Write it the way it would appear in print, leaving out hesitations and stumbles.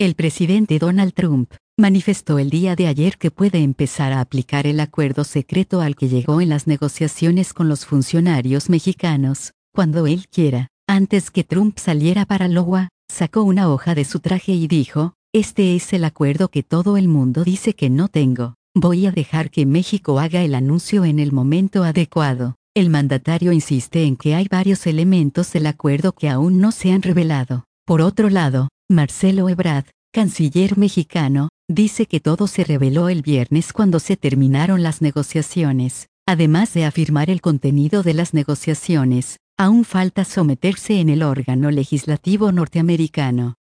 El presidente Donald Trump manifestó el día de ayer que puede empezar a aplicar el acuerdo secreto al que llegó en las negociaciones con los funcionarios mexicanos, cuando él quiera. Antes que Trump saliera para Iowa, sacó una hoja de su traje y dijo: "Este es el acuerdo que todo el mundo dice que no tengo. Voy a dejar que México haga el anuncio en el momento adecuado". El mandatario insiste en que hay varios elementos del acuerdo que aún no se han revelado. Por otro lado, Marcelo Ebrard, canciller mexicano, dice que todo se reveló el viernes cuando se terminaron las negociaciones. Además de afirmar el contenido de las negociaciones, aún falta someterse en el órgano legislativo norteamericano.